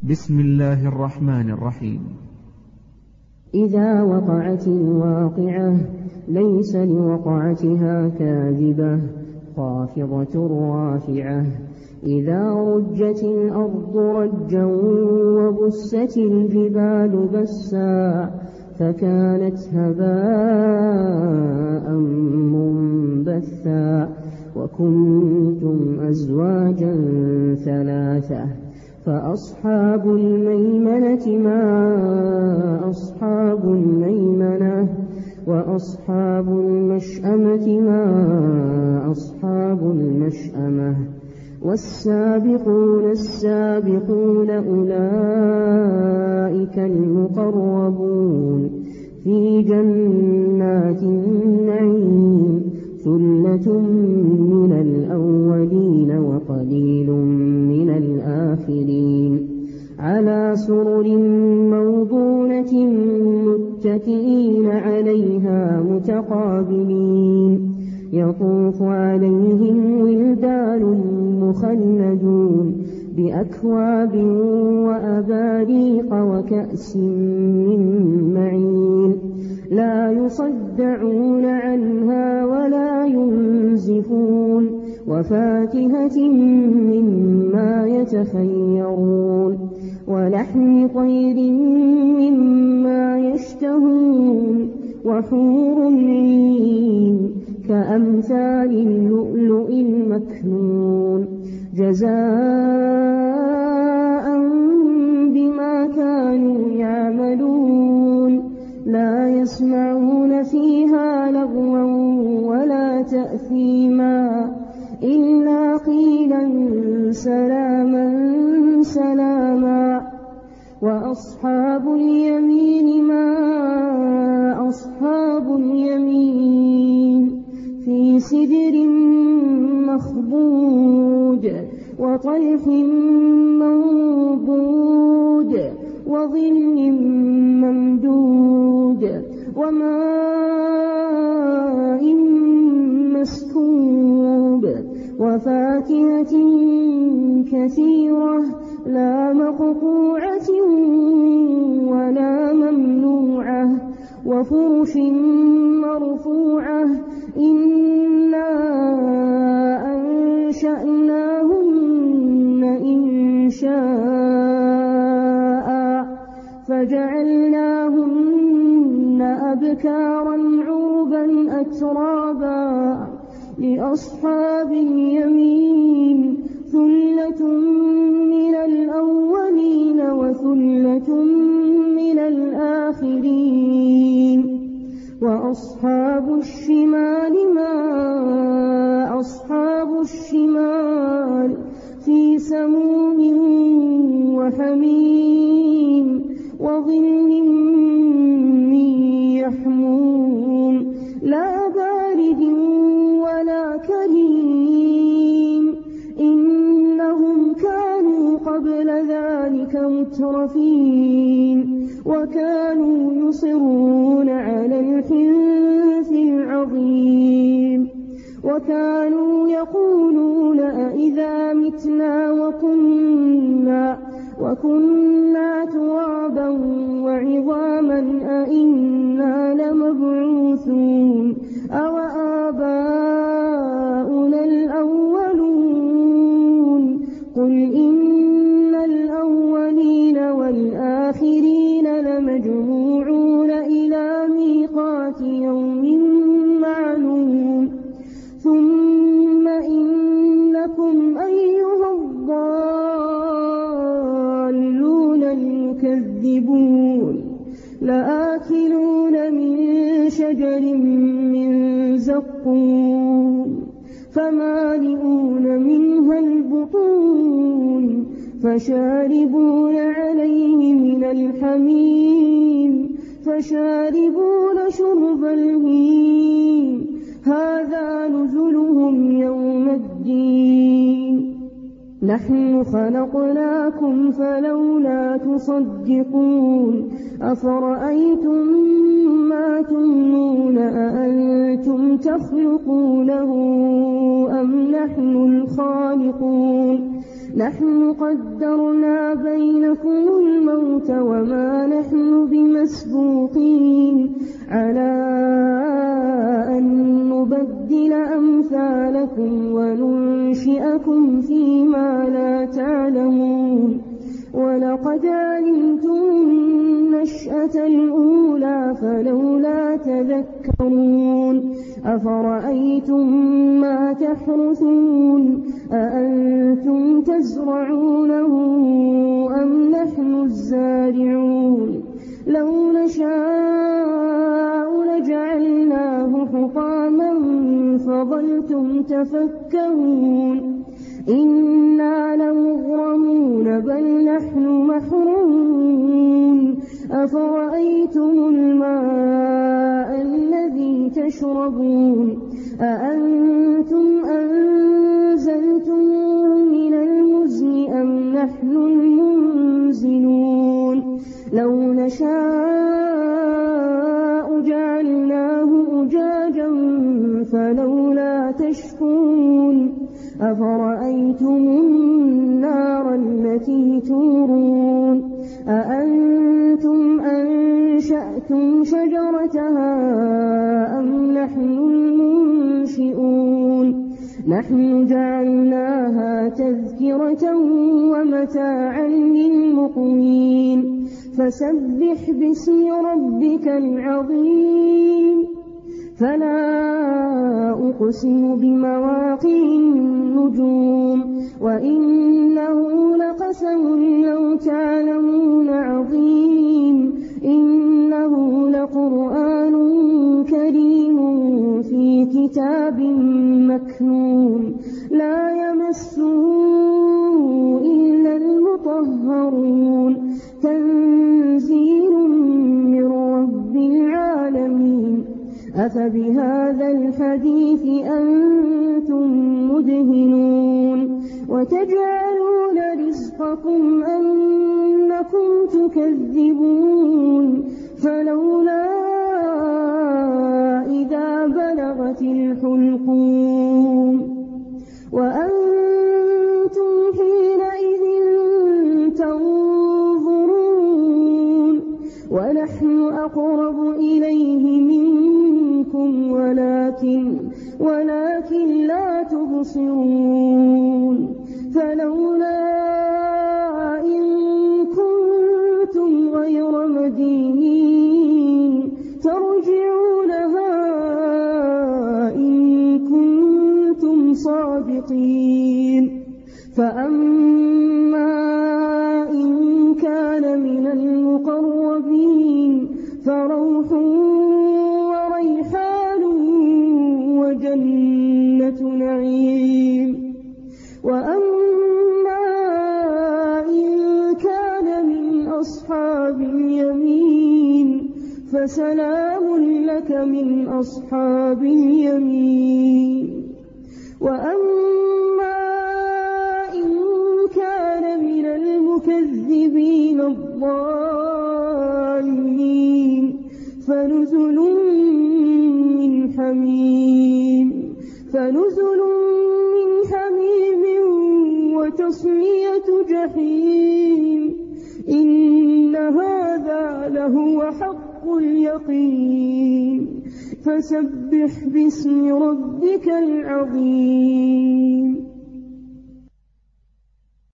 بسم الله الرحمن الرحيم. إذا وقعت الواقعة ليس لوقعتها كاذبة خافضة رافعة. إذا رجت الأرض رجا وبست الجبال بسا فكانت هباء منبثا. وكنتم أزواجا ثلاثة فأصحاب الميمنة ما أصحاب الميمنة وأصحاب المشأمة ما أصحاب المشأمة. والسابقون السابقون أولئك المقربون في جنات النعيم. ثلة من الأولين وقليل من الآخرين. على سرر موضونة متكئين عليها متقابلين. يطوف عليهم ولدان مخلدون بأكواب وأباريق وكأس من معين. لا يصدعون عنها ولا ينزفون. وفاكهة مما يتخيرون ولحم طير مما يشتهون. وحور عين كأمثال اللؤلؤ المكنون جزاء بما كانوا يعملون. لا يسمعون فيها لغوا ولا تأثيما إلا قيلا سلاما سلاما. وأصحاب اليمين ما أصحاب اليمين في سدر مخضود وطلح منضود وظل ممدود وماء مسكوب وفاكهة كثيرة لا مقطوعة ولا ممنوعة وفرش مرفوعة. إنا أنشأناهن إنشاء فجعلناهن أبكارا عربا أترابا. لأصحاب اليمين ثلة من الأولين وثلة من الآخرين. وأصحاب الشمال ما أصحاب الشمال في سموم وحميم وظل من يحموم لا بارد ولا كريم. إنهم كانوا قبل ذلك مترفين وكانوا يصرون على الحنث العظيم. وكانوا يقولون أئذا متنا وكنا ترابا وعظاما أئنا لمبعوثون أو آباؤنا الأولون. قل إن الأولين والآخرين لمجموعون إلى ميقات يوم معلوم. ثم إنكم أيها الضالون المكذبون لآكلون من شجر من زقوم فمالئون منها البطون فشاربون عليه من الحميم فشاربون شرب الهيم. هذا نزلهم يوم الدين. نحن خلقناكم فلولا تصدقون. أفرأيتم ما تمنون أأنتم تخلقونه أم نحن الخالقون. نحن قدرنا بينكم الموت وما نحن بمسبوقين على أن نبدل أمثالكم وننشئكم فيما لا تعلمون ولقد علمتم النشأة الأولى فلولا تذكرون أفرأيتم ما تحرثون أأنتم تزرعونه أم نحن الزارعون لو نشاء لجعلناه حطاما فظلتم تفكهون إنا لمغرمون بل نحن محرومون أفرأيتم الماء الذي تشربون أأنتم أنزلتموه من المزن أم نحن المنزلون لو نشاء جعلناه أجاجا فلولا تشكرون أفرأيتم النار التي تورون أأنتم أنشأتم شجرتها أم نحن المنشئون نحن جعلناها تذكرة ومتاعا للمقوين فسبح باسم ربك العظيم فلا أقسم بمواقع النجوم وإنه لقسم لو تعلمون عظيم إنه لقرآن كريم في كتاب مكنون لا يمسه إلا المطهرون تنزيل من رب العالمين أفبهذا الحديث أنتم مدهنون وتجعلون رزقكم أنكم تكذبون فلولا إذا بلغت الحلقوم وأنتم حينئذ تنظرون ونحن أقرب إليه منكم ولكن لا تبصرون فلولا إن كنتم غير مدينين ترجعونها إن كنتم صادقين فأما إن كان من المقربين فروح وريحان وجنة نعيم وأما إن كان من أصحاب اليمين فسلام لك من أصحاب اليمين وأما إن كان من المكذبين الضالين فنزل من حميم وتصلية جحيم إن هذا لهو حق اليقين فسبح باسم ربك العظيم